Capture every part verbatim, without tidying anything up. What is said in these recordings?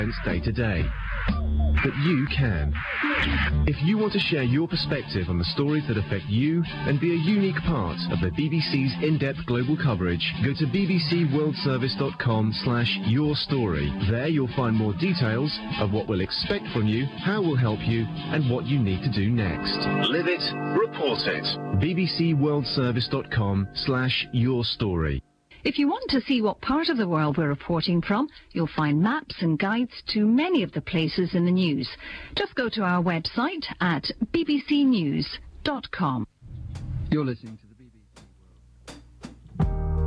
day to day. But you can. If you want to share your perspective on the stories that affect you and be a unique part of the B B C's in-depth global coverage, go to bbcworldservice.com slash your story. There you'll find more details of what we'll expect from you, how we'll help you, and what you need to do next. Live it, report it. bbcworldservice.com slash your story. If you want to see what part of the world we're reporting from, you'll find maps and guides to many of the places in the news. Just go to our website at b b c news dot com. You're listening to the B B C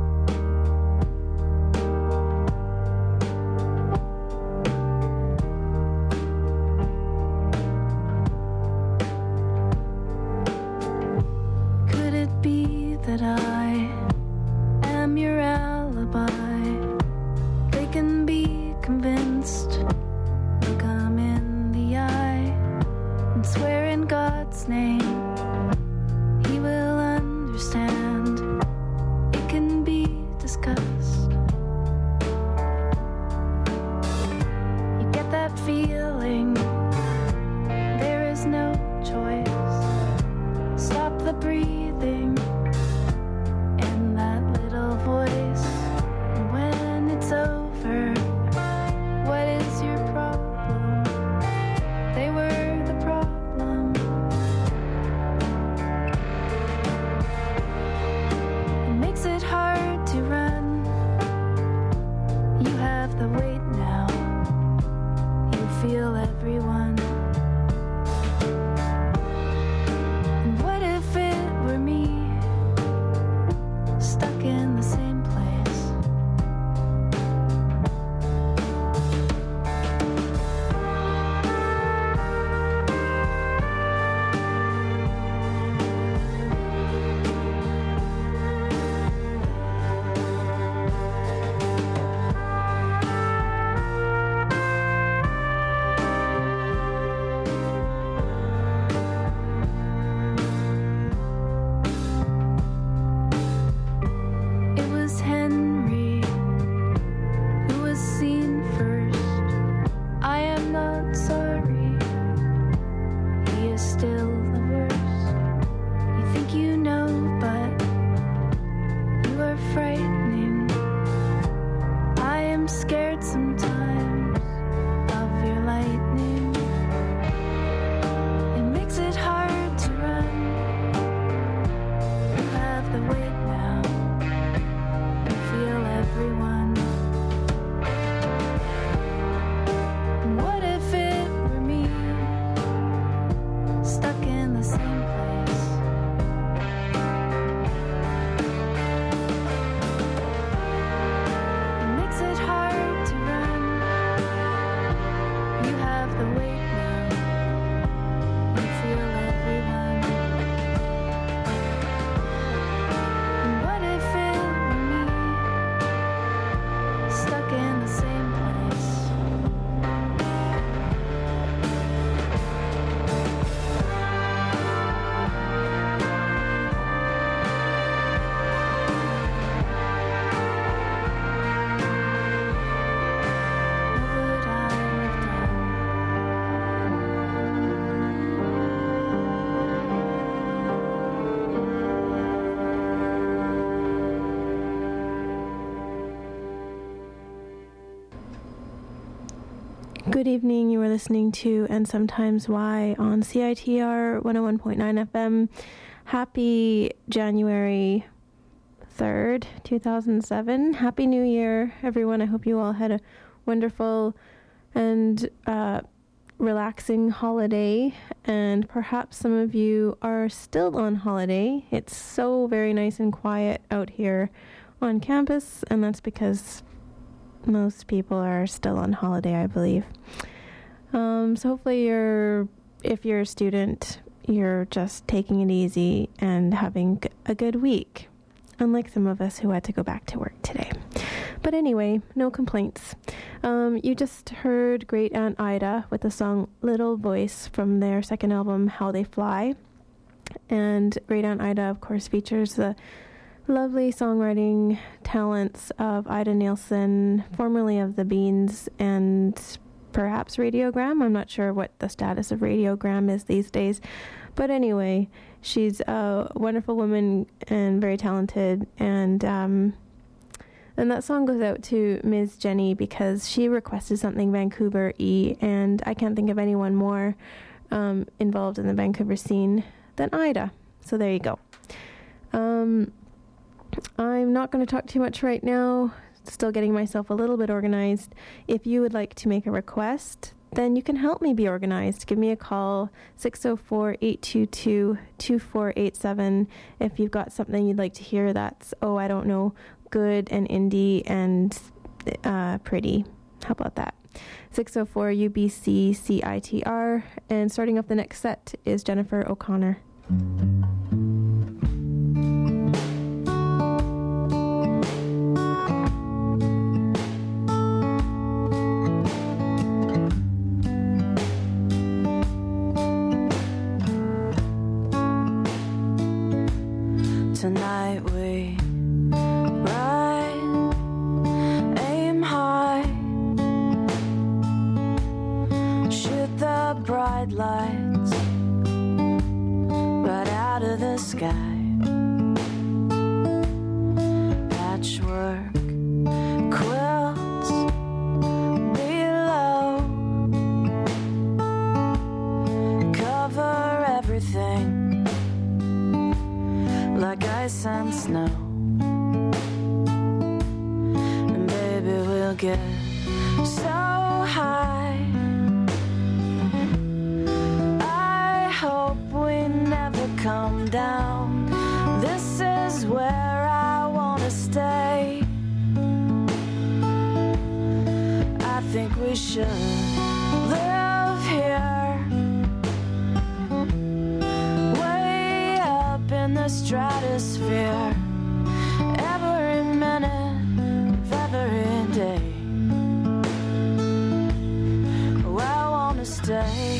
World. Could it be that I am your alibi? They can be convinced. Look 'em in the eye and swear in God's name He will understand. It can be discussed. You get that feeling there is no choice. Stop the breathing in that little voice. And when it's over, what is your problem? They were the problem. It makes it hard to run. You have the weight now. You feel everyone. And what if it were me, stuck in the same place? It was Henry who was seen first. I am not sorry. He is still the worst. You think you know, but you are frightening. I am scared sometimes of your lightning. It makes it hard to run. You have the weight now. You feel everyone. And what if it were me, stuck in the same place? It makes it hard to run. You have the weight now. You feel everyone. And what if it were me, stuck in the same place? What would I have done? Good evening. You are listening to And Sometimes Why on C I T R one oh one point nine F M. Happy January third, two thousand seven. Happy New Year, everyone. I hope you all had a wonderful and uh, relaxing holiday. And perhaps some of you are still on holiday. It's so very nice and quiet out here on campus, and that's because most people are still on holiday, I believe. Um, so hopefully you're, if you're a student, you're just taking it easy and having a good week, unlike some of us who had to go back to work today. But anyway, no complaints. Um, you just heard Great Aunt Ida with the song Little Voice from their second album, How They Fly. And Great Aunt Ida, of course, features the lovely songwriting talents of Ida Nielsen, formerly of the Beans, and perhaps Radiogram. I'm not sure what the status of Radiogram is these days. But anyway, she's a wonderful woman and very talented. And um, and that song goes out to Miz Jenny because she requested something Vancouver-y, and I can't think of anyone more um, involved in the Vancouver scene than Ida. So there you go. Um, I'm not going to talk too much right now. Still getting myself a little bit organized. If you would like to make a request, then you can help me be organized. Give me a call, six oh four, eight two two, two four eight seven. If you've got something you'd like to hear that's, oh, I don't know, good and indie and uh, pretty. How about that? six oh four U B C C I T R. And starting off the next set is Jennifer O'Connor. Tonight we ride, aim high, shoot the bright lights right out of the sky. Patchwork quilts below cover everything like ice and snow. And baby, we'll get so high, I hope we never come down. This is where I wanna stay. I think we should live here, in the stratosphere, every minute of every day. Oh, I wanna stay.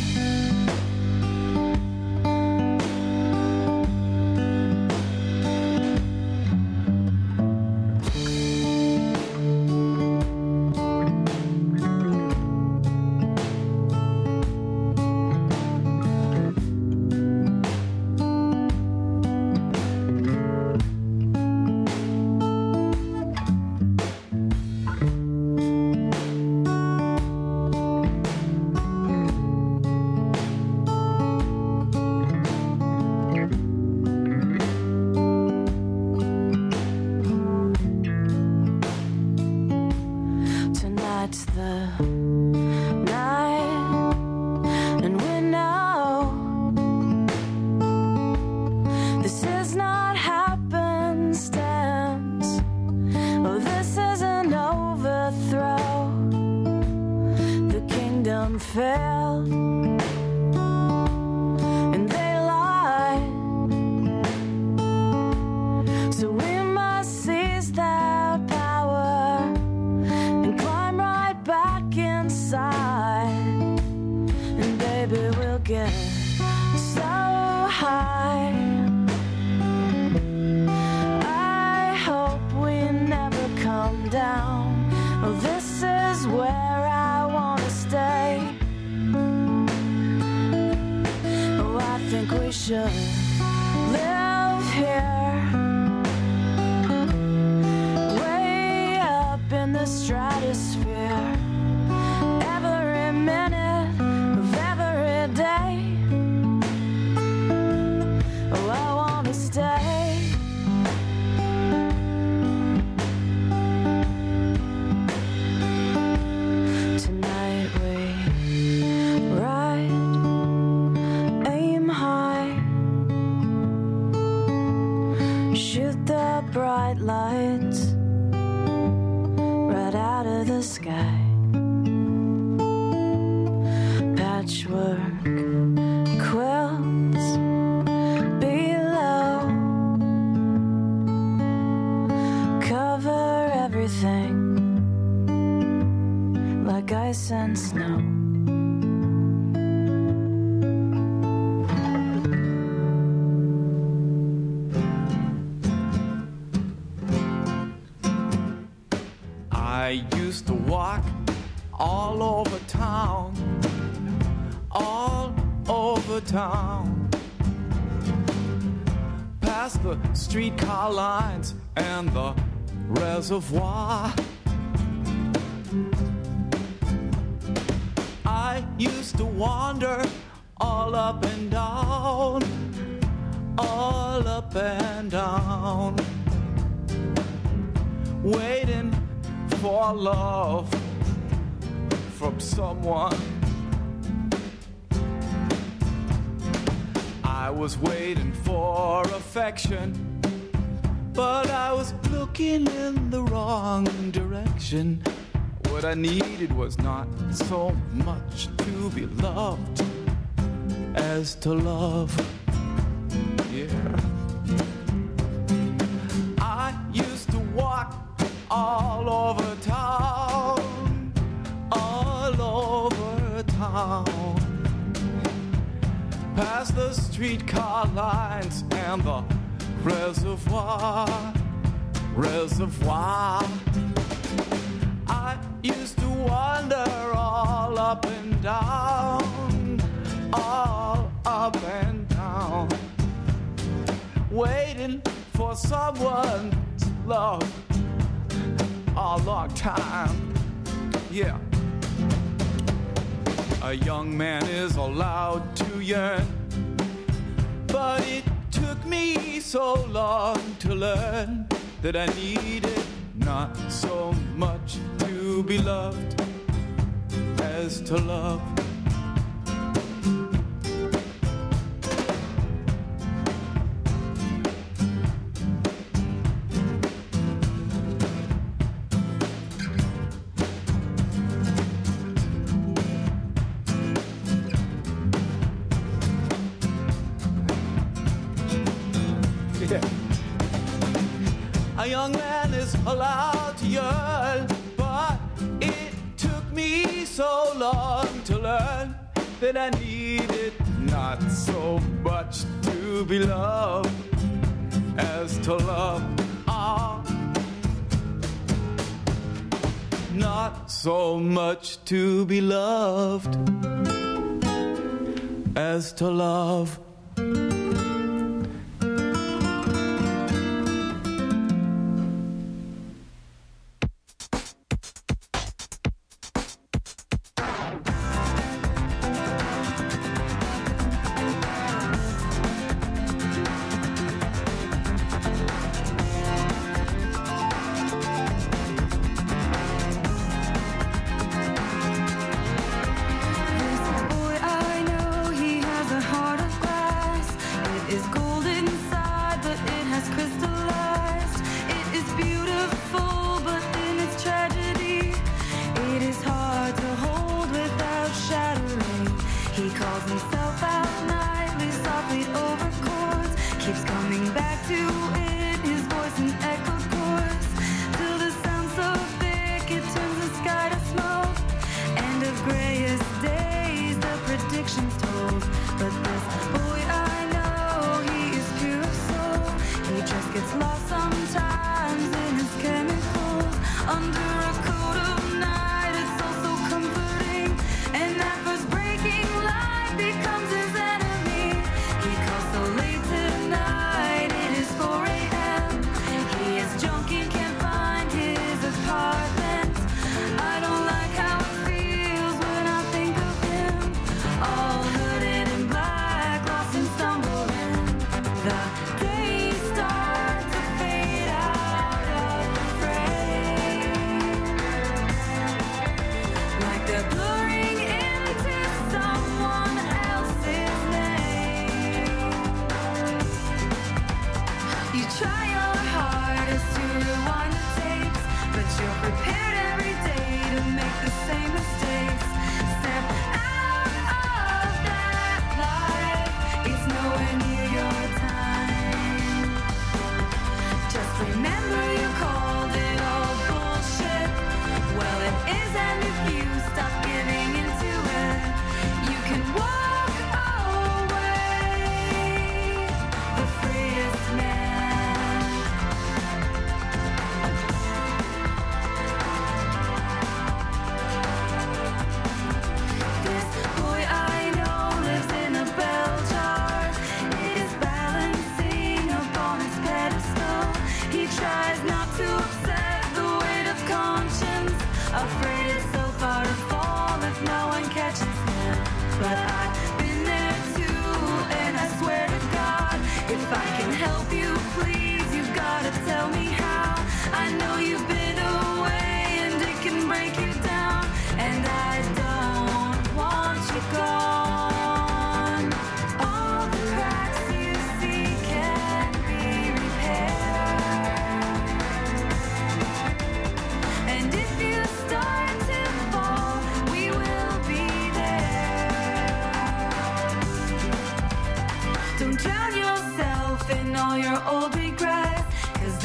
I used to walk all over town. town, past the streetcar lines and the reservoir. I used to wander all up and down, all up and down, waiting for love from someone. I was waiting for affection, but I was looking in the wrong direction. What I needed was not so much to be loved as to love. Yeah. I used to walk all over town, all over town, past the streetcar lines and the reservoir, reservoir. I used to wander all up and down, all up and down, waiting for someone to love a long time. Yeah. A young man is allowed to yearn, but it took me so long to learn that I needed not so much to be loved as to love. A young man is allowed to yearn, but it took me so long to learn that I needed not so much to be loved as to love. Ah, not so much to be loved as to love. All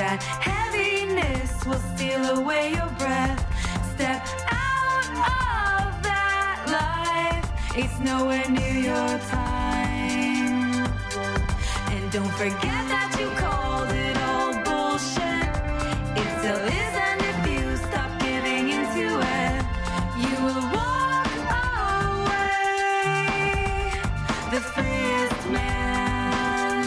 that heaviness will steal away your breath. Step out of that life, it's nowhere near your time. And don't forget that you called it all bullshit. It still isn't if you stop giving into it. You will walk away the freest man.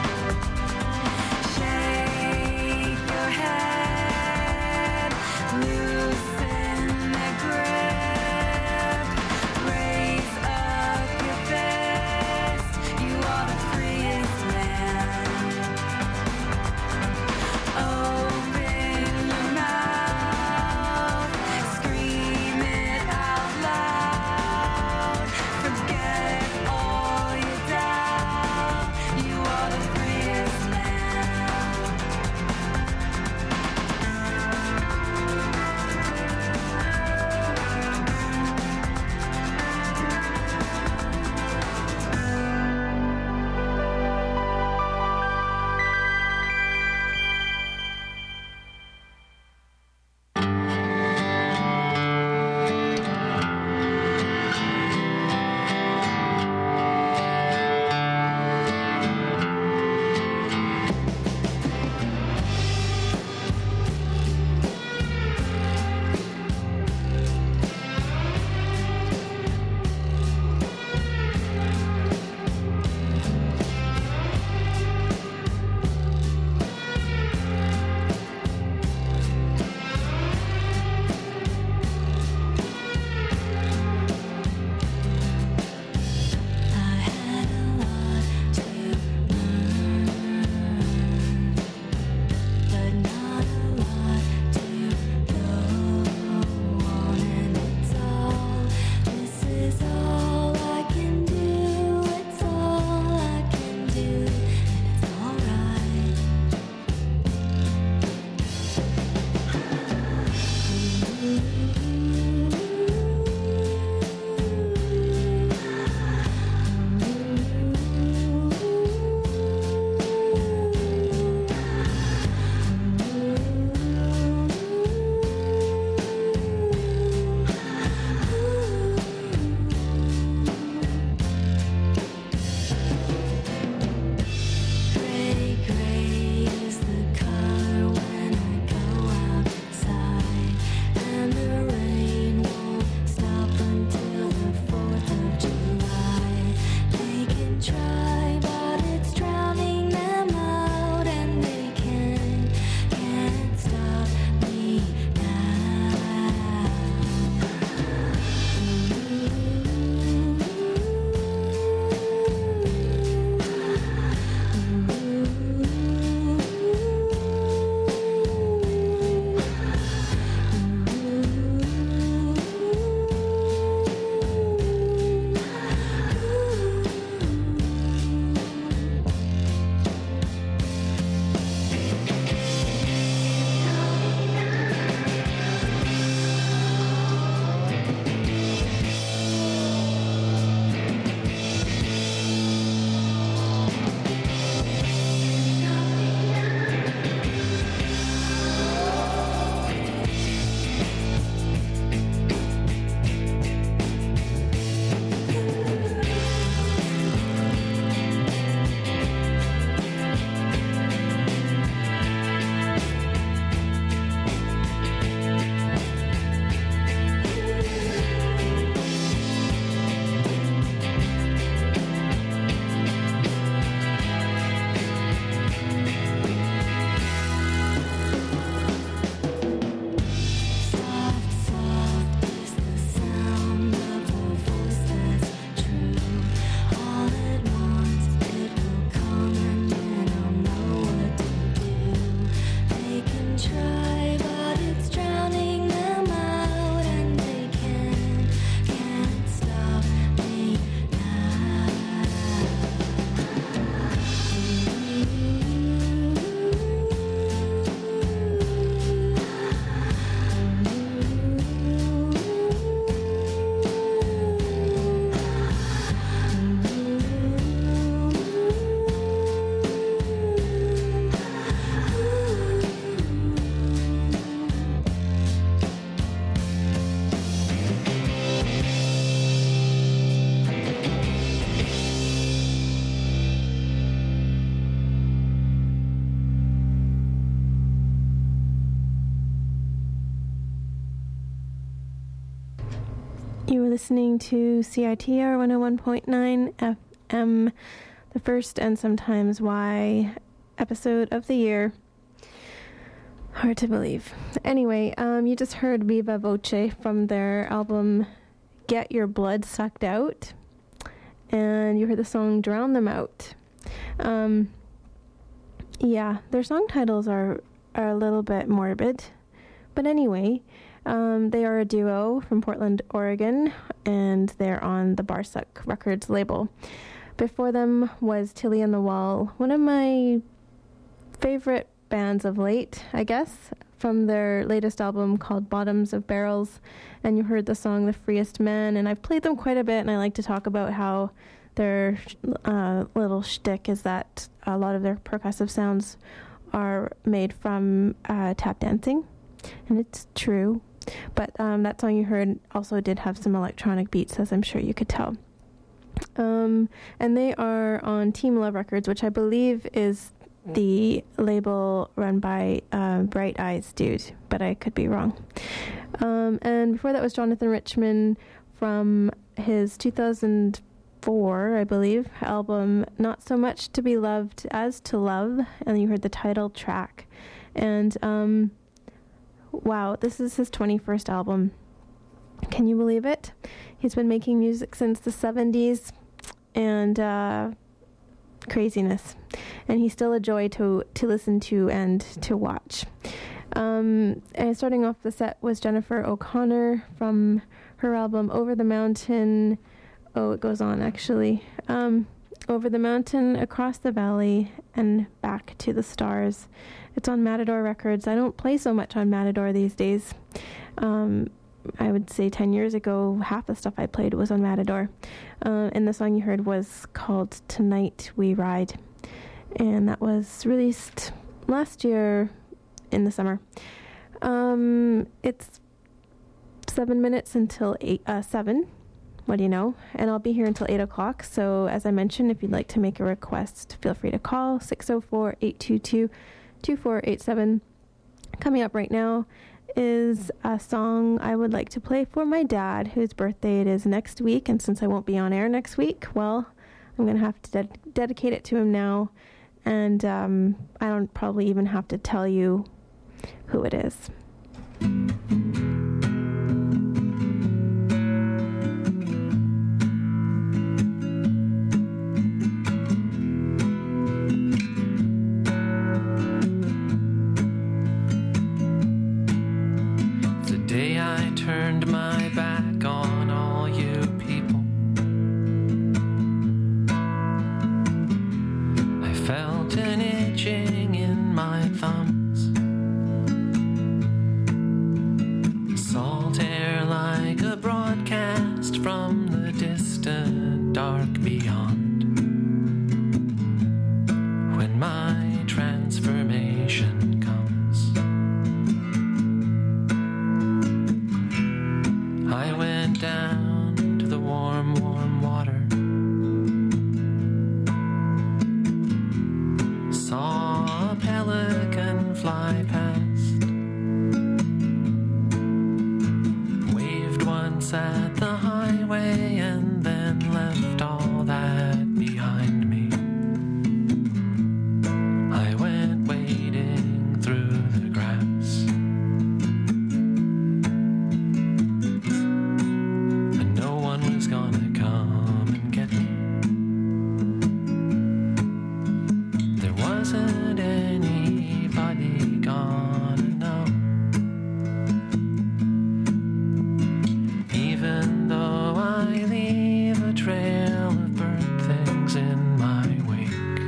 Shake your head, loosen the grip, raise up your fist. You are the freest man. listening to C I T R one oh one point nine F M, the first and sometimes why episode of the year. Hard to believe. Anyway, um, you just heard Viva Voce from their album Get Your Blood Sucked Out, and you heard the song Drown Them Out. Um, yeah, their song titles are, are a little bit morbid, but anyway, um, they are a duo from Portland, Oregon, and they're on the Barsuck Records label. Before them was Tilly and the Wall, one of my favorite bands of late, I guess, from their latest album called Bottoms of Barrels, and you heard the song The Freest Man, and I've played them quite a bit, and I like to talk about how their uh, little shtick is that a lot of their percussive sounds are made from uh, tap dancing, and it's true, but um, that song you heard also did have some electronic beats, as I'm sure you could tell. Um, and they are on Team Love Records, which I believe is the label run by uh, Bright Eyes Dude, but I could be wrong. Um, and before that was Jonathan Richman from his two thousand four, I believe, album Not So Much to Be Loved as to Love, and you heard the title track. And um, wow, this is his twenty-first album. Can you believe it? He's been making music since the seventies, and uh, craziness. And he's still a joy to, to listen to and to watch. Um, and starting off the set was Jennifer O'Connor from her album Over the Mountain. Oh, it goes on, actually. Um, Over the Mountain, Across the Valley, and Back to the Stars. It's on Matador Records. I don't play so much on Matador these days. Um, I would say ten years ago, half the stuff I played was on Matador. Uh, and the song you heard was called Tonight We Ride. And that was released last year in the summer. Um, it's seven minutes until eight, uh, seven. What do you know? And I'll be here until eight o'clock. So as I mentioned, if you'd like to make a request, feel free to call six oh four, eight two two, two four eight seven. Coming up right now is a song I would like to play for my dad, whose birthday it is next week. And since I won't be on air next week, well, I'm going to have to ded- dedicate it to him now. And um, I don't probably even have to tell you who it is. Today I turned my back on all you people. I felt an itching in my thumbs. Salt air like a broadcast from the distant dark beyond. When my transformation comes, I went down to the warm, warm water. Saw a pelican fly past. Waved once at the highway and then left all that behind me. I went wading through the grass. And no one was gonna come and get me. There wasn't anybody gonna know. Even though I leave a trail of burnt things in my wake,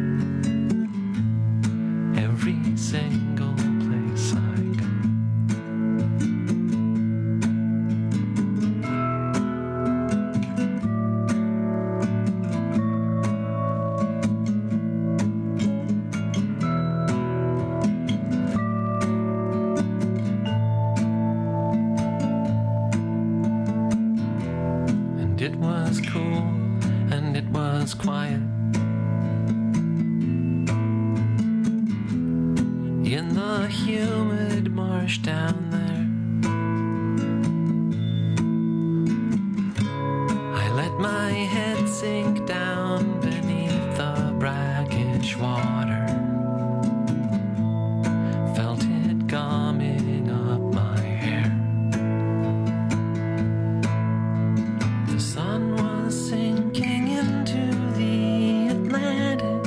every single place I go. And it was cool, and it was quiet. In the humid marsh down there, my head sink down beneath the brackish water. Felt it gumming up my hair. The sun was sinking into the Atlantic.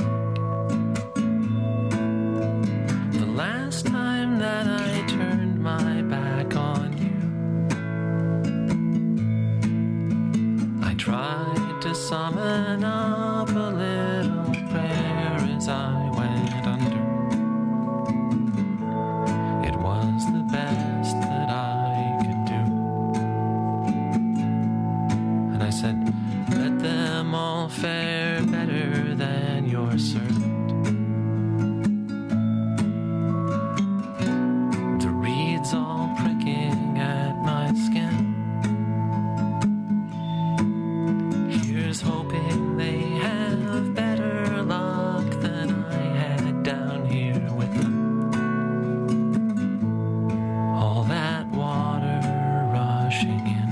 The last time that I turned my back on you, I tried to summon up a little prayer as I went under. It was the best that I could do. And I said, let them all fare better than your servant. The reeds all pricking at my skin. Here's hoping they have better luck than I had down here with them. All that water rushing in.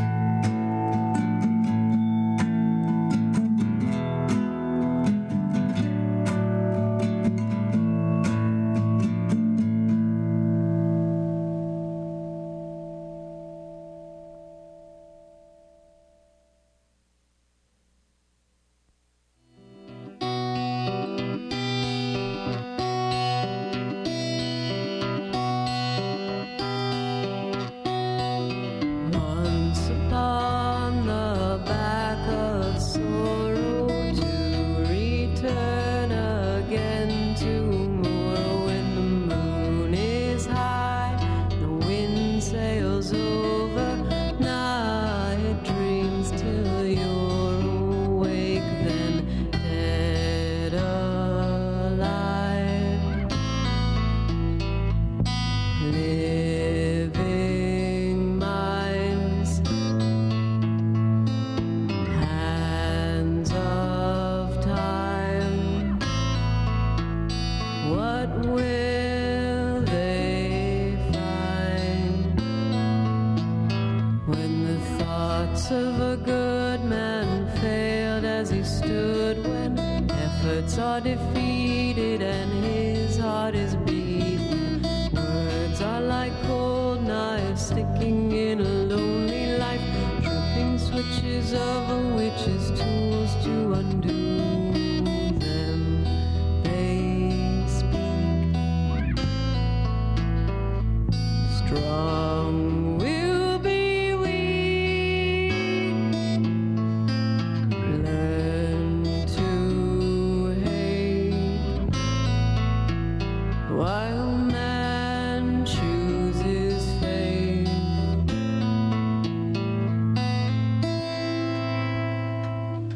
Once upon the back of sorrow, to return again tomorrow when the moon is high, the wind sails over night dreams till you're awake, then dead alive. Living minds, hands of time, what will they find when the thoughts of a good man failed as he stood, when efforts are defeated and his heart is beaten? Words are like cold knives sticking in a lonely life, tripping switches of a witch's tools to undo them. They speak. Strong will be weak. Learn to hate while man chooses fate.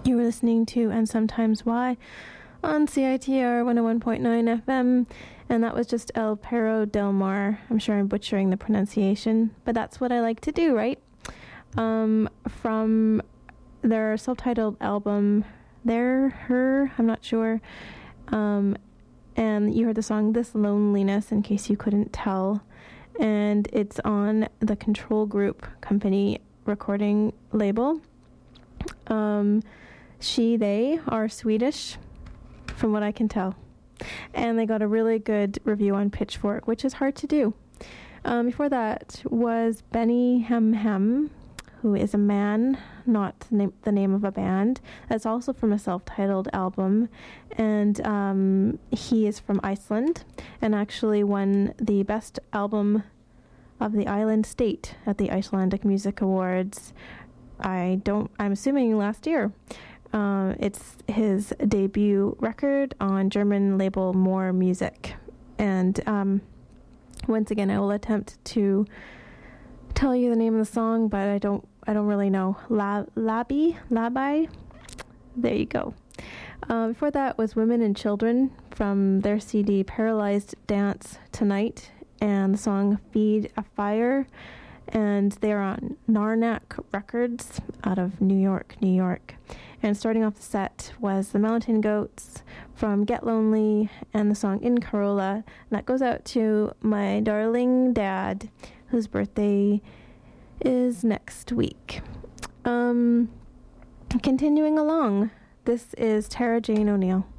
You were listening to And Sometimes Why on C I T R one oh one point nine F M, and that was just El Perro del Mar. I'm sure I'm butchering the pronunciation, but that's what I like to do, right? Um, from their self-titled album, Their, Her, I'm not sure, um, and you heard the song This Loneliness, in case you couldn't tell, and it's on the Control Group Company recording label. Um, she, they are Swedish, from what I can tell. And they got a really good review on Pitchfork, which is hard to do. Um, before that was Benny Hem Hem, who is a man, not the name, the name of a band. That's also from a self-titled album. And um, he is from Iceland and actually won the Best Album of the Island State at the Icelandic Music Awards. I don't, I'm assuming last year. Uh, it's his debut record on German label More Music. And um, once again, I will attempt to tell you the name of the song, but I don't I don't really know. La, Labi? Labai? There you go. Uh, before that was Women and Children from their C D Paralyzed Dance Tonight, and the song Feed a Fire. And they're on Narnak Records out of New York, New York. And starting off the set was the Mountain Goats from Get Lonely and the song In Corolla. And that goes out to my darling dad, whose birthday is next week. Um, continuing along, this is Tara Jane O'Neill.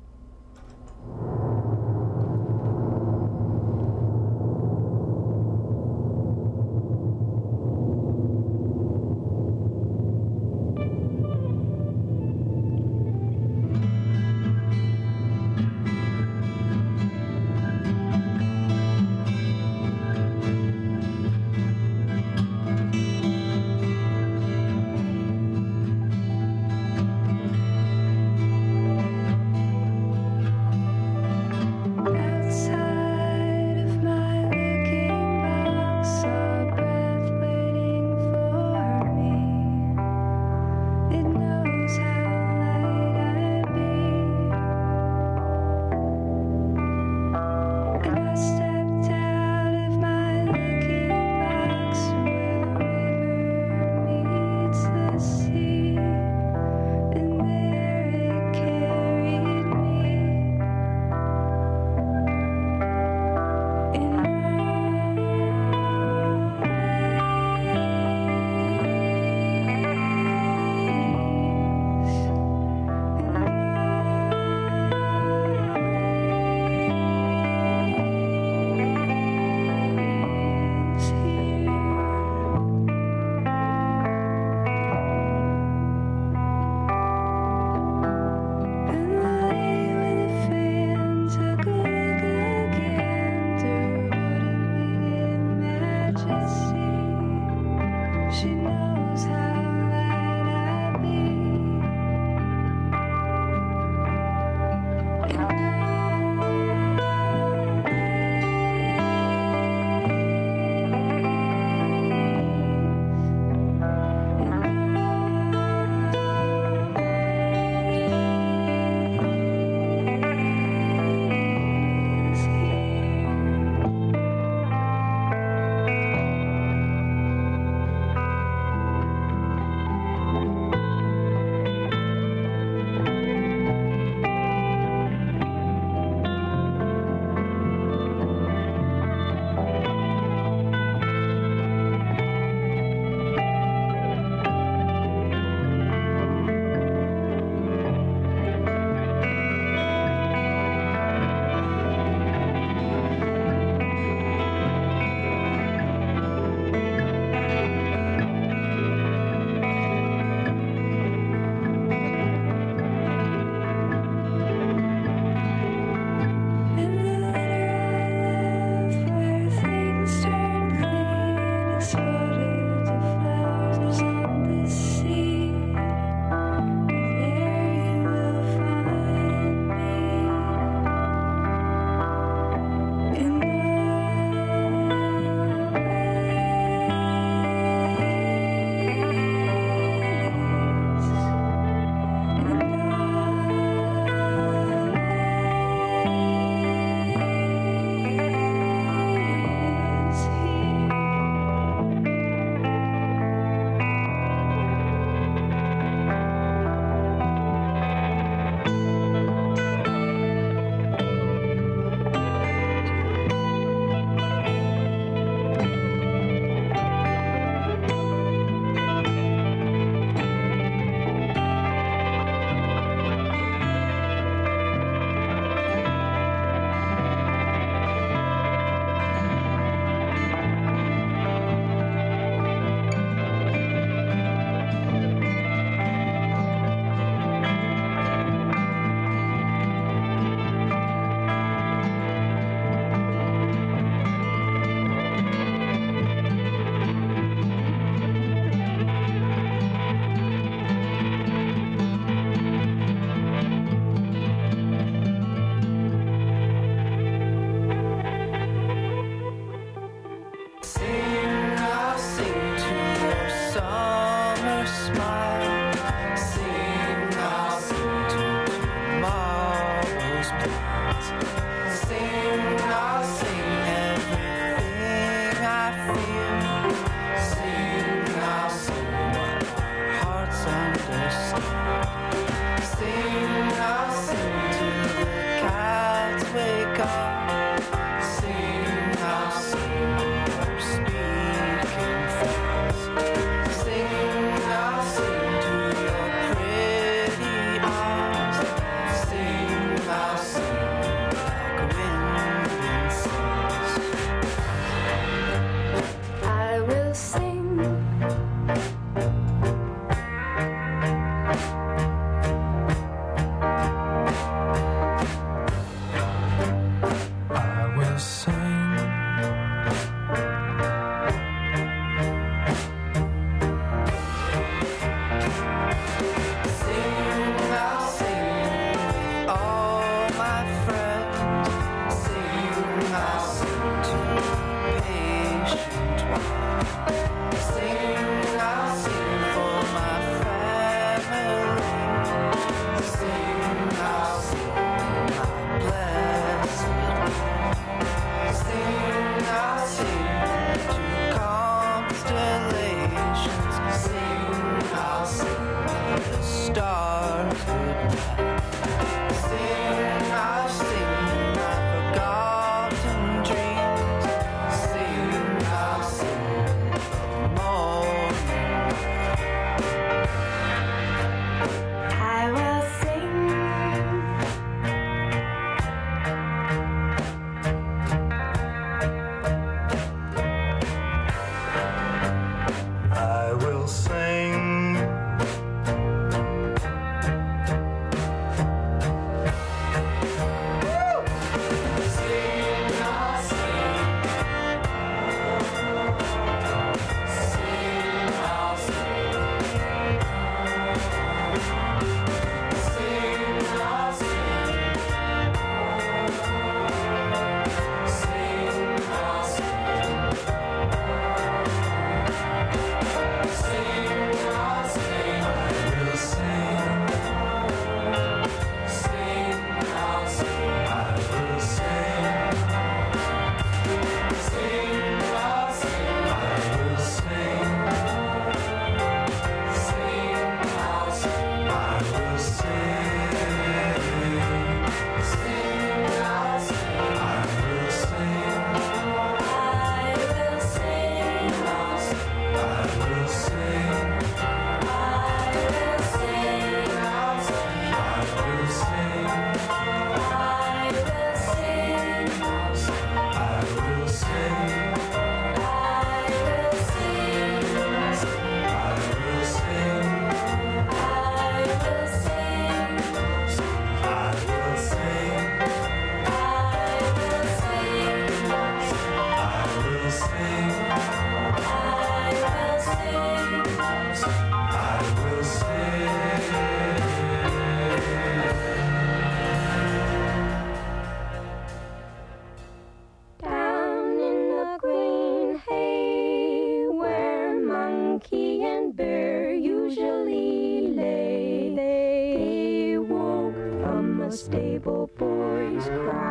stable boys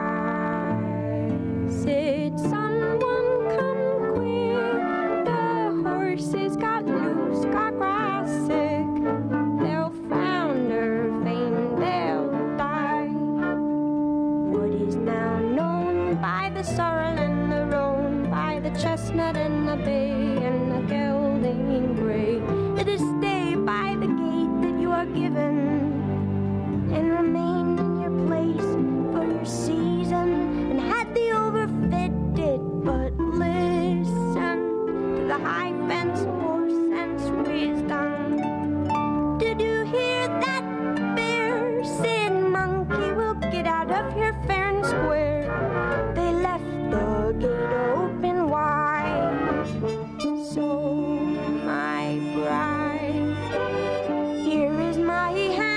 cry. Said someone come quick, the horses got loose, got grass sick. They'll founder, faint, they'll die. What is now known by the sorrel and the roan, by the chestnut and the bay and the gelding gray, it is stay by the gate that you are given, and remain in your place for your season, and had the overfed it but listen to the high fence more sense wisdom. Did you hear that bear said monkey will get out of here fair and square? They left the gate open wide. So my bride, here is my hand,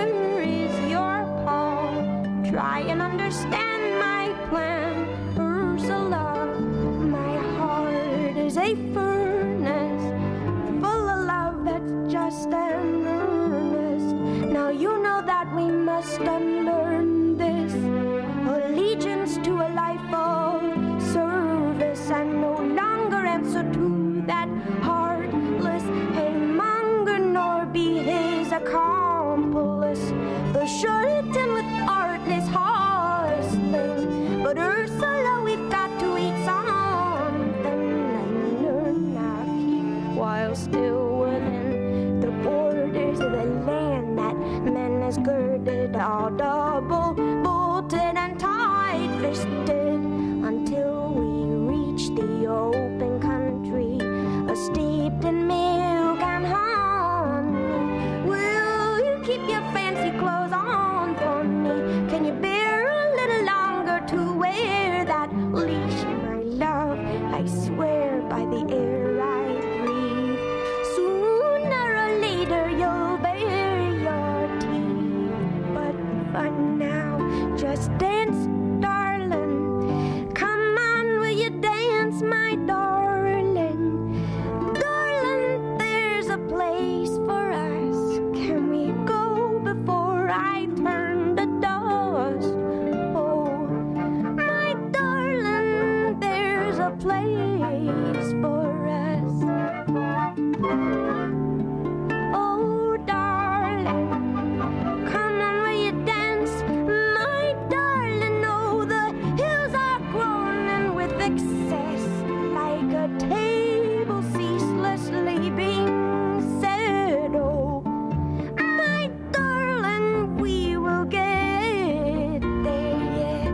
try and understand my plan, Ursula. My heart is a furnace full of love that's just and earnest. Now you know that we must unlearn this allegiance to a life of service, and no longer answer to that heartless haymonger, nor be his a car. shirting with artless hustling. But Ursula, we've got to eat something. I learned now keep while still within the borders of the land that men has girded, all double bolted and tight-fisted, until we reach the open country, steeped in milk and honey. Will you keep your fancy clothes on for me? Can you bear a little longer to wear that leash, my love? I swear by the air I breathe, sooner or later you'll bare your teeth. But for now, just dance, darling. Come on, will you dance, my darling? Darling, there's a place for us. Can we go before I turn to dust? Oh, my darling, there's a place for us. Oh, darling, come on, will you dance, my darling? Oh, the hills are groaning with excess, like a table ceaselessly being set. Oh, my darling, we will get there yet.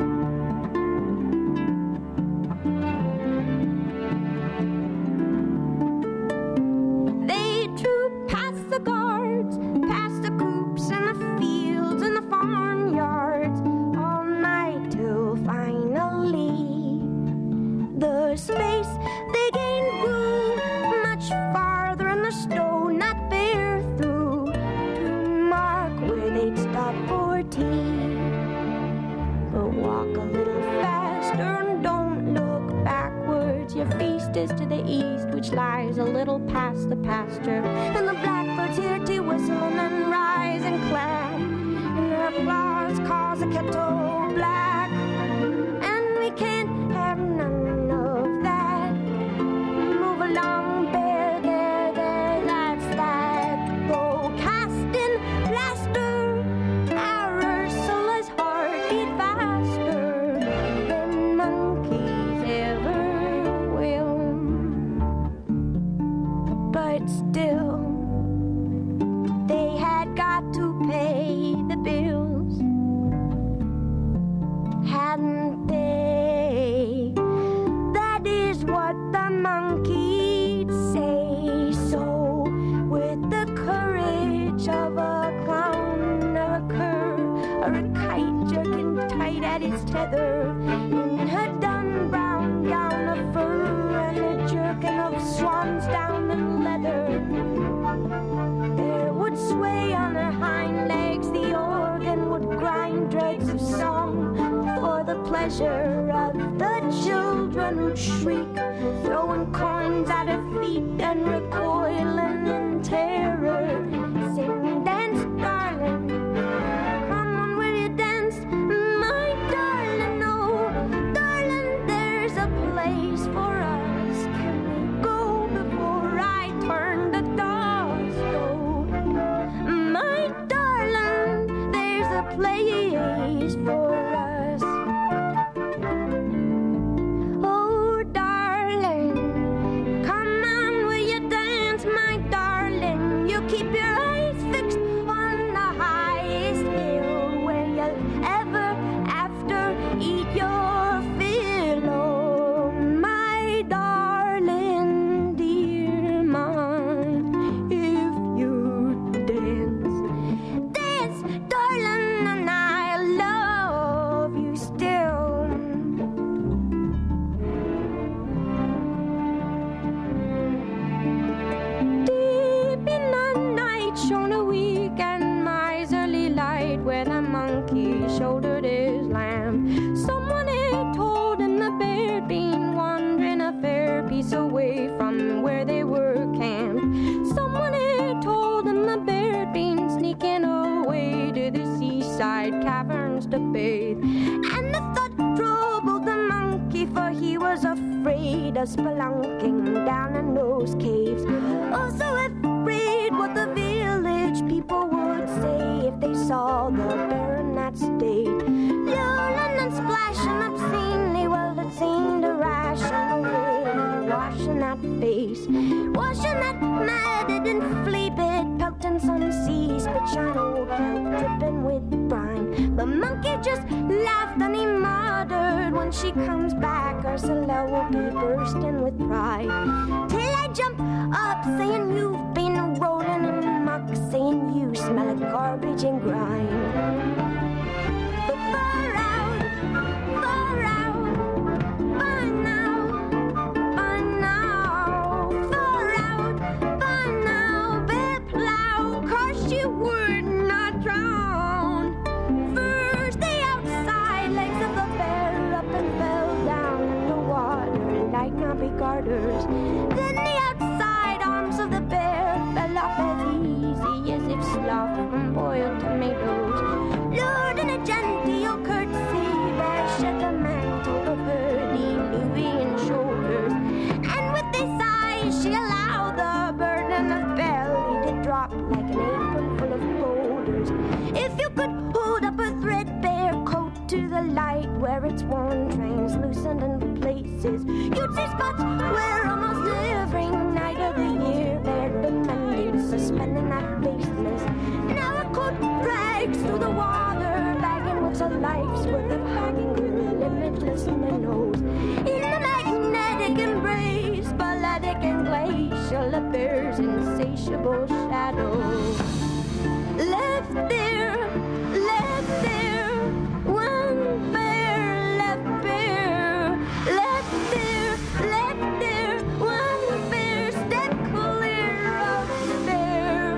They drew past the guards, past the coops and the fields and the farmyards, all night till finally the space they gained grew much farther, and the stone not bare through to mark where they'd stop for tea. But walk a little faster and don't look backwards. Your feast is to the east, which lies a little past the pasture, and the blackbirds hear tea whistling and rise and clap, and their applause calls the kettle black, and we can't have none of that. Move along, bear, there, there, that's that. Go casting plaster, our Ursula's heart beat faster than monkeys ever will. But still, they had got to pay the bills, hadn't they? That is what the monkey'd say. So, with the courage of a clown or a cur or a kite jerking tight at its tether, in her dun brown gown of fur and a jerkin of swan's down and leather, there would sway on her hind legs the organ, would grind dregs of song for the pleasure of the children who'd shriek, throwing coins at her feet and recoiling in terror. Sing, dance, darling. Come on, will you dance, my darling? Oh, darling, there's a place for us. Can we go before I turn the dust? Oh, my darling, there's a place for us. Oh, darling, come on, will you dance, my darling? You keep your eyes fixed on the highest hill, where you'll ever after eat your fill. Oh, my darling, dear mine, if you dance, dance, darling, and I love you still. Deep in the night shone a weak and miserly light, where the monkey shouldered his lamb. Someone had told him the bear had been wandering a fair piece away from where they were camped. Someone had told him the bear had been sneaking away to the seaside caverns to bathe. And the thought troubled the monkey, for he was afraid of spelunking down in those caves. Also afraid what the village people would say if they saw the bear in that state. Lulling and splashing obscenely, well, it seemed irrational, washing that face, washing that matted and flea bit, pelting some seas, but shine old kelp dripping with brine. The monkey just laughed and he muttered, when she comes back, Ursula will be bursting with pride. Till I jump up saying you've been rolling in muck, saying you smell of garbage and grime. But far out, far out, by now, by now, far out, by now, bear plow, cause you would not drown. First the outside legs of the bear up and fell down in the water like knobby garters. Then the outside arms of the bear fell off as easy as if slough from boiled tomatoes. Lord, in a genteel courtesy, bear shed the mantle of her Diluvian shoulders, and with this sigh she allowed the burden of belly to drop like an apron full of boulders. If you could hold up a threadbare coat to the light where its worn translucent in places, you'd see spots where almost every night of the year bear'd been mending, suspending that baseness. Now a coat drags through the water, bagging what's a life's worth of hanging through limitless minnows. In the magnetic embrace, balletic and glacial, a bear's insatiable shadow. Left there, left there, one bear, left bear, left there, left there, one bear, step clear of the bear.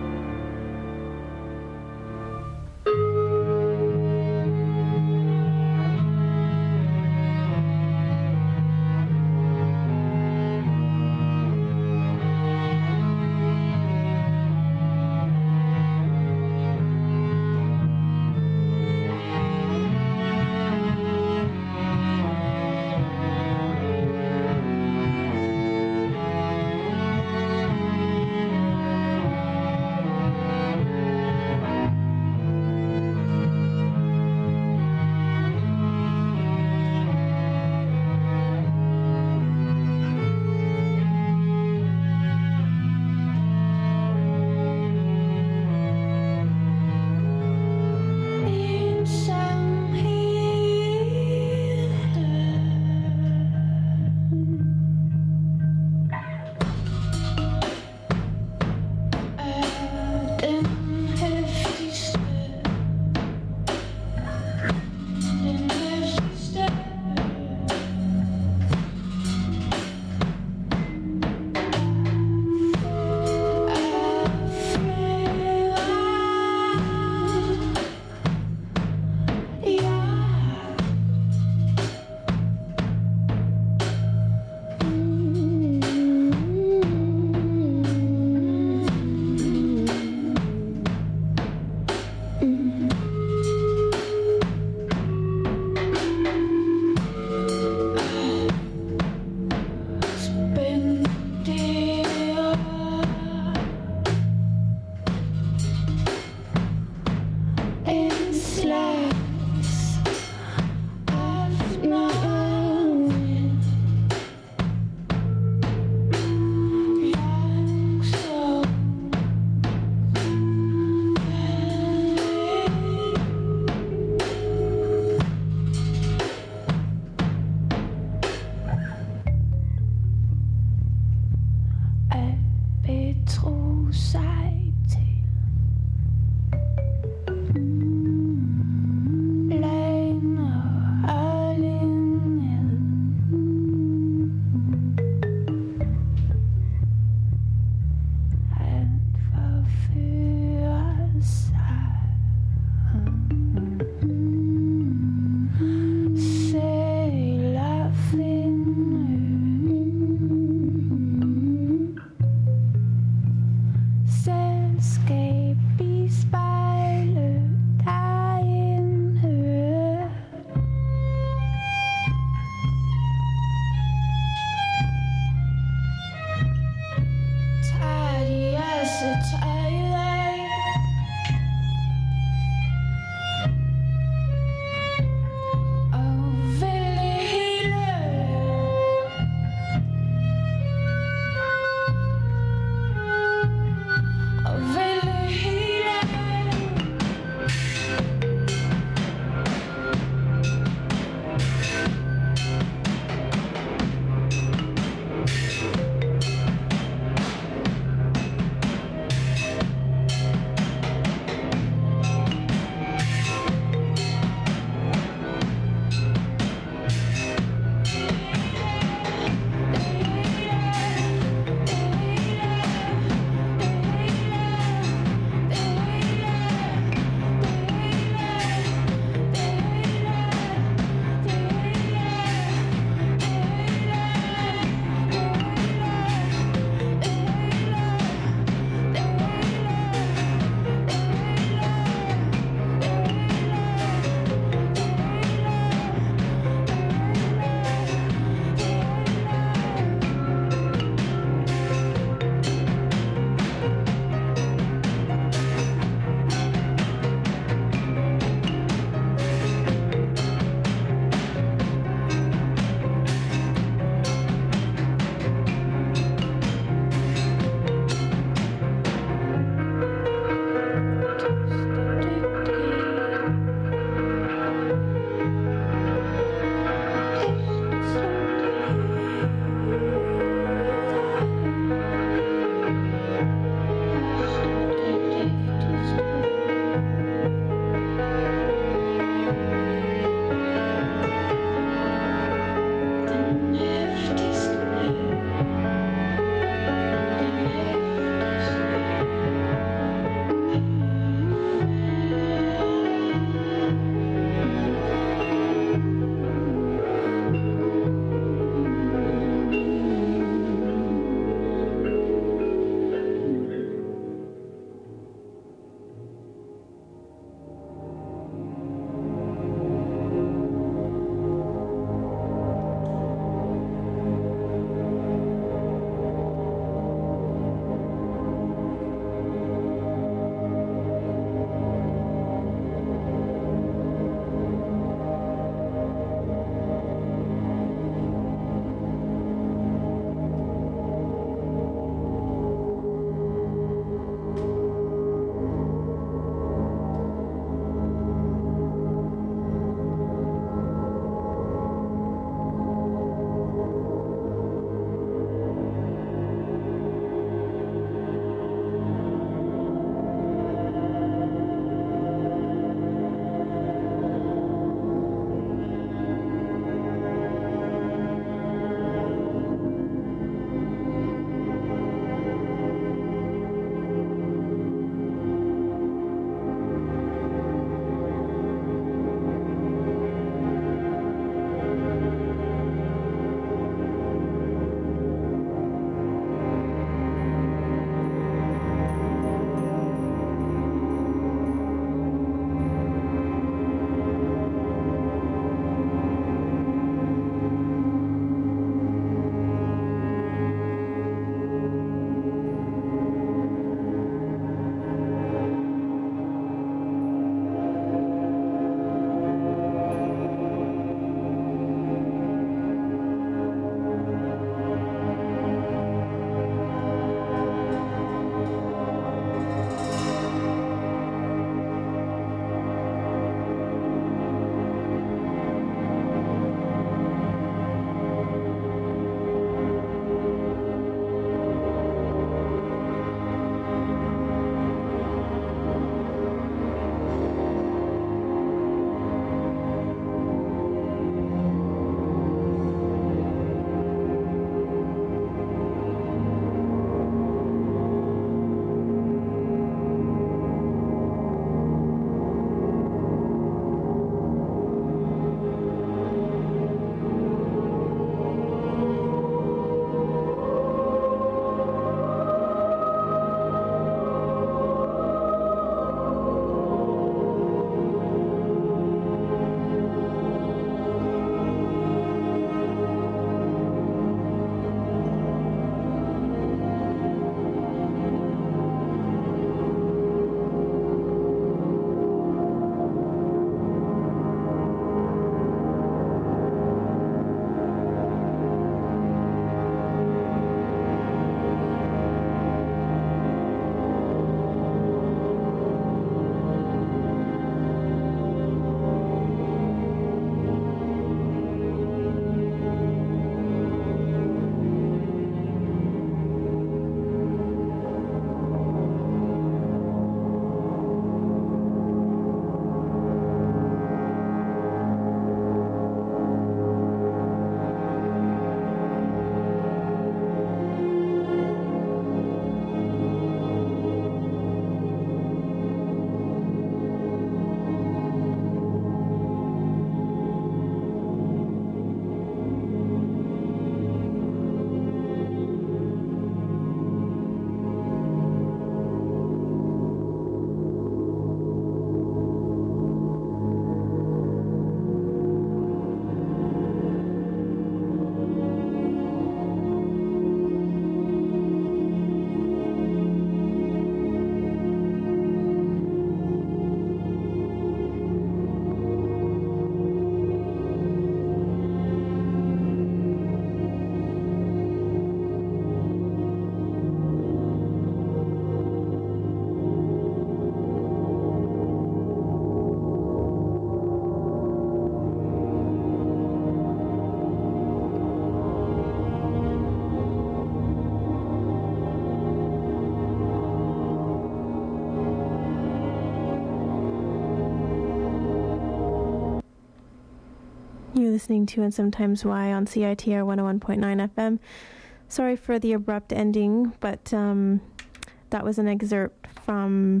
You're listening to And Sometimes Why on C I T R one oh one point nine F M. Sorry for the abrupt ending, but um, that was an excerpt from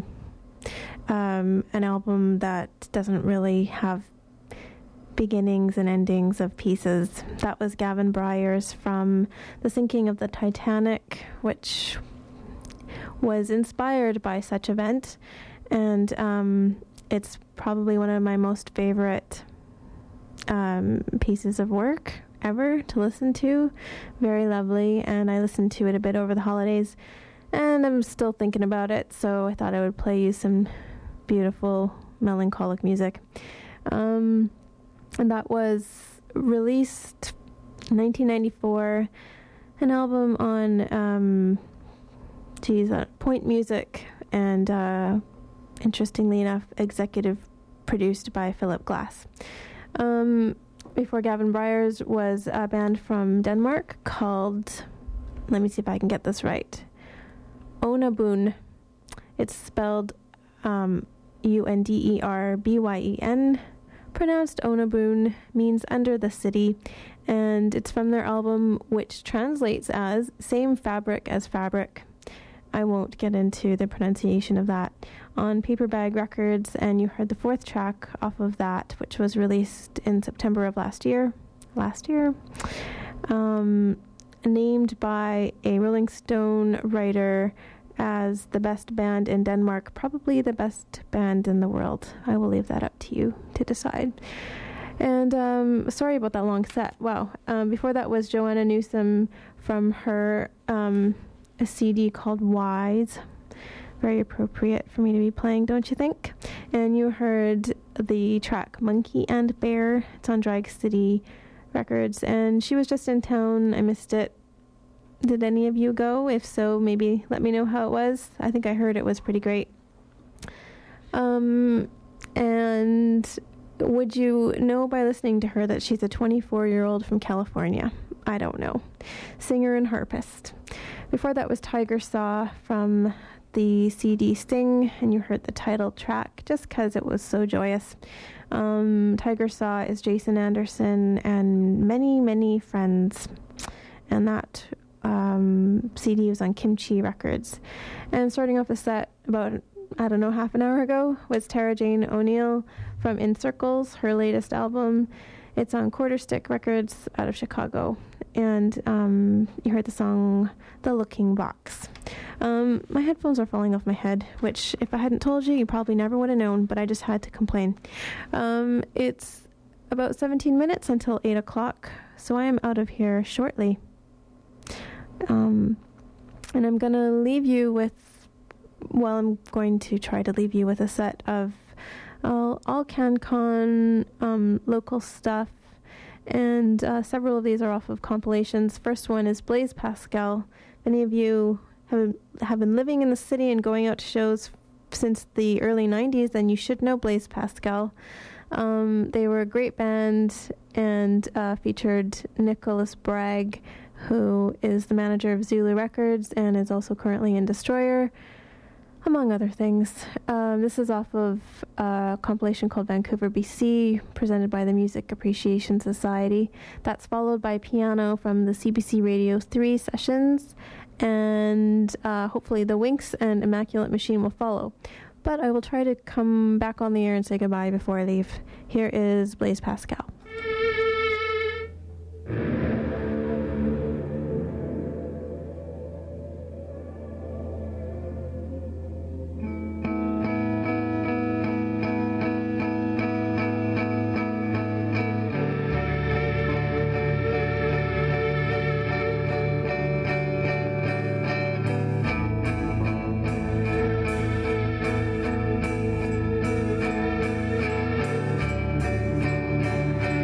um, an album that doesn't really have beginnings and endings of pieces. That was Gavin Bryars from The Sinking of the Titanic, which was inspired by such event, and um, it's probably one of my most favorite um, pieces of work ever to listen to. Very lovely, and I listened to it a bit over the holidays, and I'm still thinking about it, so I thought I would play you some beautiful melancholic music. Um, and that was released in nineteen ninety-four, an album on um, geez, uh, Point Music, and uh, interestingly enough, executive produced by Philip Glass. Um, before Gavin Bryars was a band from Denmark called, let me see if I can get this right, Underbyen. It's spelled um, U N D E R B Y E N, pronounced Underbyen, means under the city, and it's from their album, which translates as Same Fabric as Fabric. I won't get into the pronunciation of that. On Paperbag Records, and you heard the fourth track off of that, which was released in September of last year. Last year. Um, named by a Rolling Stone writer as the best band in Denmark, probably the best band in the world. I will leave that up to you to decide. And um, sorry about that long set. Wow. Um, before that was Joanna Newsom from her um, a C D called Wise. Very appropriate for me to be playing, don't you think? And you heard the track Monkey and Bear. It's on Drag City Records, and she was just in town. I missed it. Did any of you go? If so, maybe let me know how it was. I think I heard it was pretty great. Um, and would you know by listening to her that she's a twenty-four-year-old from California? I don't know. Singer and harpist. Before that was Tiger Saw from the C D Sting, and you heard the title track just because it was so joyous. Um, Tiger Saw is Jason Anderson and many, many friends, and that um, C D was on Kimchi Records. And starting off the set about, I don't know, half an hour ago was Tara Jane O'Neill from In Circles, her latest album. It's on Quarter Stick Records out of Chicago. And um, you heard the song The Looking Box. Um, my headphones are falling off my head, which if I hadn't told you, you probably never would have known, but I just had to complain. Um, it's about seventeen minutes until eight o'clock, so I am out of here shortly. Um, and I'm going to leave you with, well, I'm going to try to leave you with a set of uh, all CanCon um, local stuff. And uh, several of these are off of compilations. First one is Blaise Pascal. If any of you have, have been living in the city and going out to shows since the early nineties, then you should know Blaise Pascal. Um, they were a great band and uh, featured Nicholas Bragg, who is the manager of Zulu Records and is also currently in Destroyer, among other things. Um, this is off of a compilation called Vancouver, B C, presented by the Music Appreciation Society. That's followed by piano from the C B C Radio three sessions, and uh, hopefully the Winks and Immaculate Machine will follow. But I will try to come back on the air and say goodbye before I leave. Here is Blaise Pascal. Thank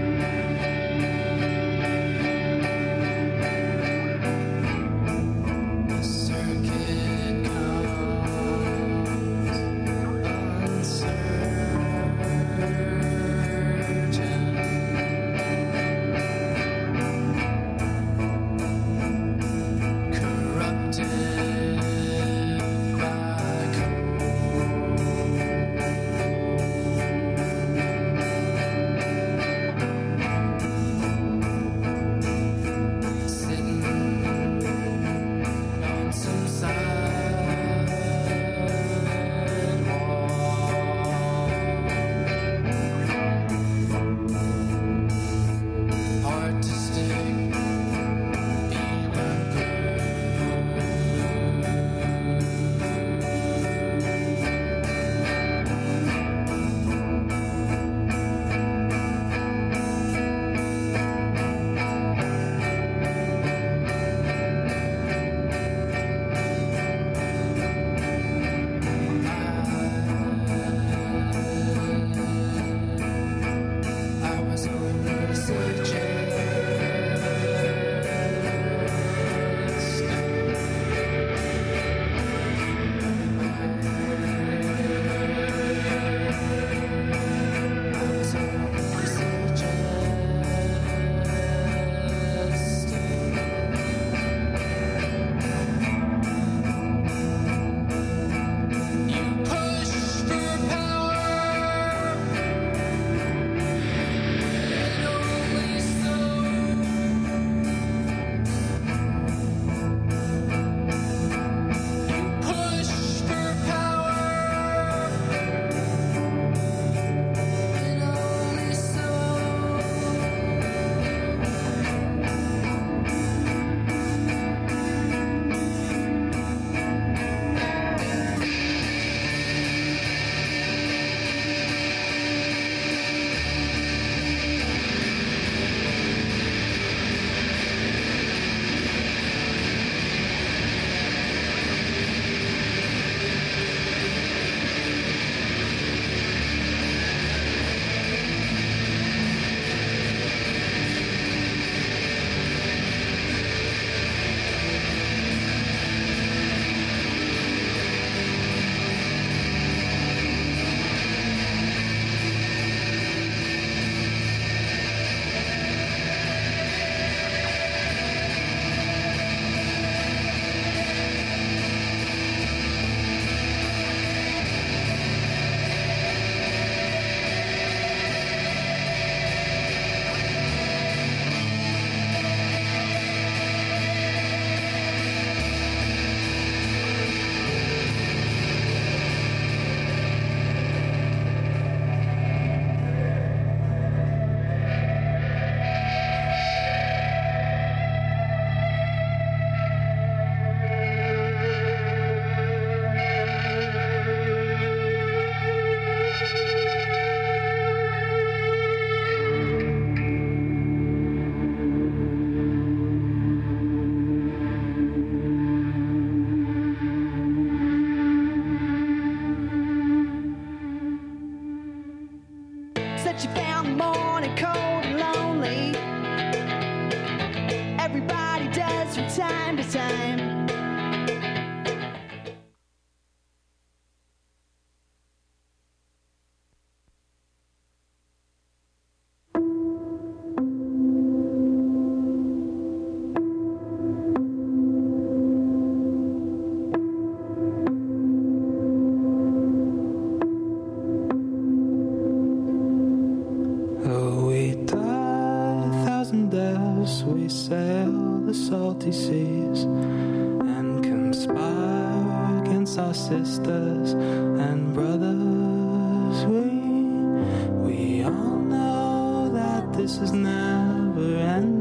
lovers, we sail the salty seas and conspire against our sisters and brothers. We, we all know that this is never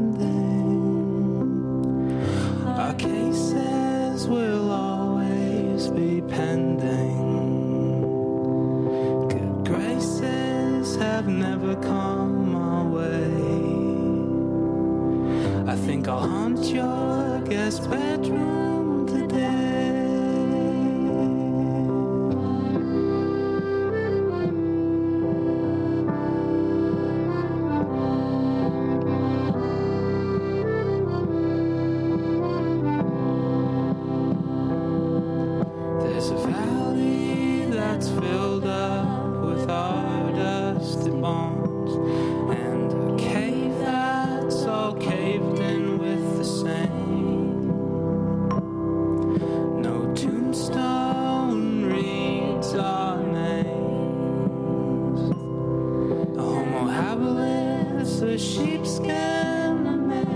ending. Our cases will always be pending. Good graces have never come our way. I think I'll haunt your guest bedroom today. There's a valley that's filled up with our dusty bones, and a cave that's all caved in with the same. No tombstone reads our names. A homo habilis, a sheepskin remains.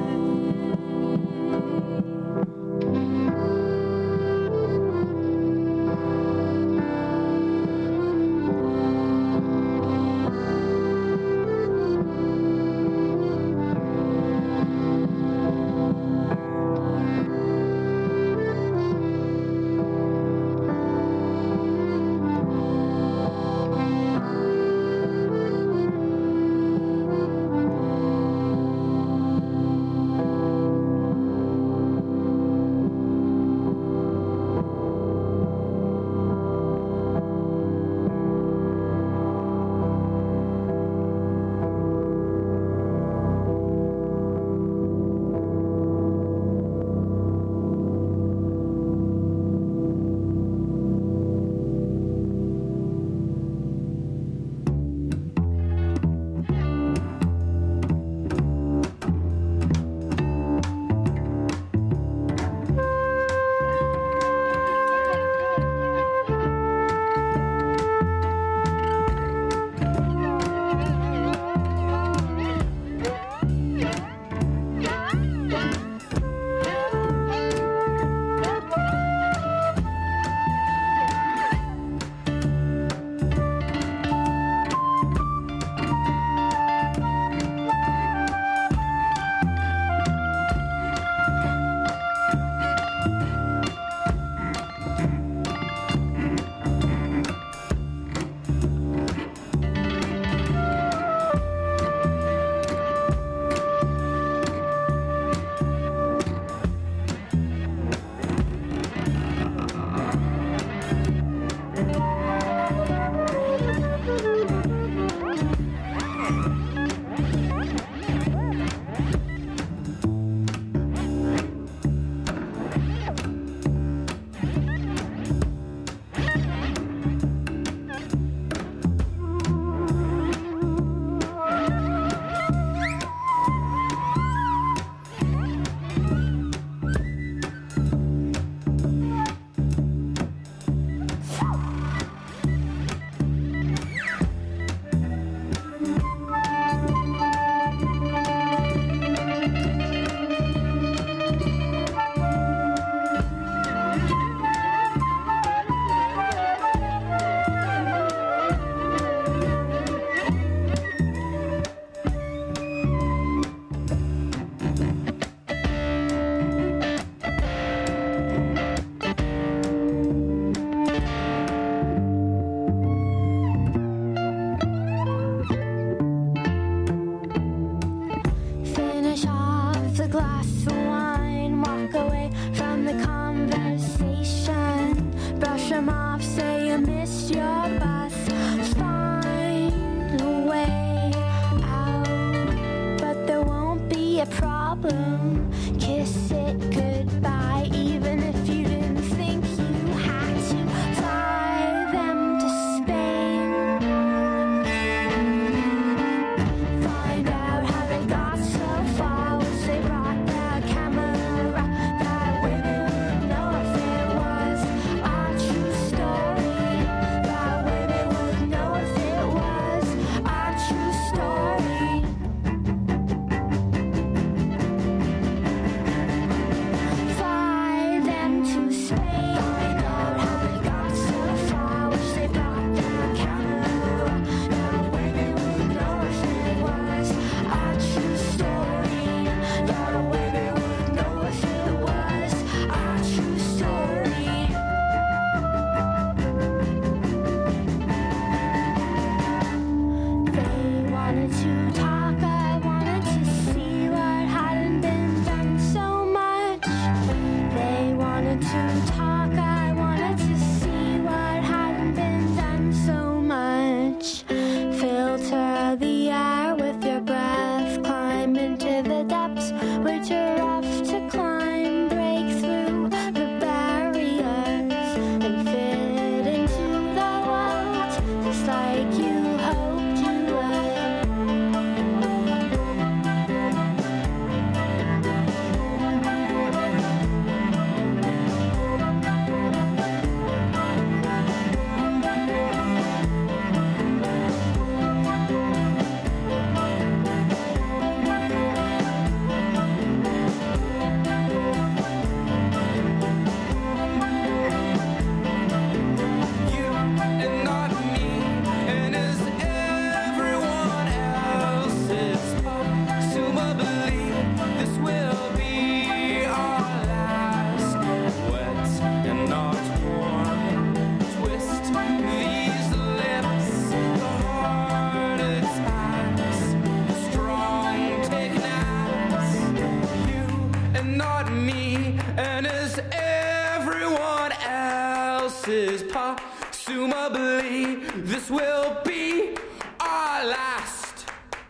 chances, presumably this will be our last.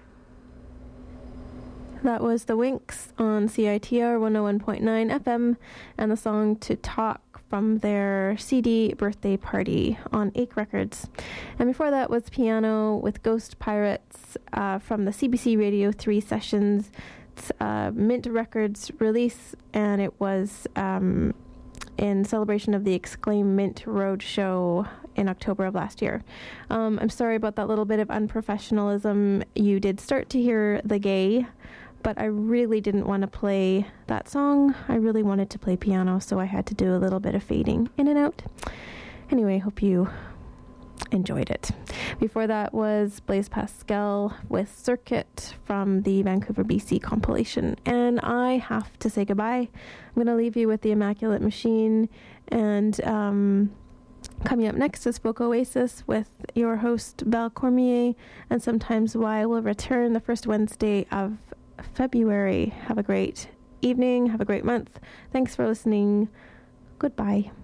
That was the Winks on C I T R one oh one point nine F M and the song To Talk from their C D Birthday Party on Ache Records. And before that was Piano with Ghost Pirates uh, from the C B C Radio three sessions. It's uh, Mint Records release, and it was um, in celebration of the Exclaim Mint Road Show in October of last year. Um, I'm sorry about that little bit of unprofessionalism. You did start to hear The Gay, but I really didn't want to play that song. I really wanted to play piano, so I had to do a little bit of fading in and out. Anyway, hope you enjoyed it. Before that was Blaise Pascal with Circuit from the Vancouver, B C compilation. And I have to say goodbye. I'm going to leave you with the Immaculate Machine, and um, coming up next is Folk Oasis with your host Val Cormier, and Sometimes Why will return the first Wednesday of February. Have a great evening. Have a great month. Thanks for listening. Goodbye.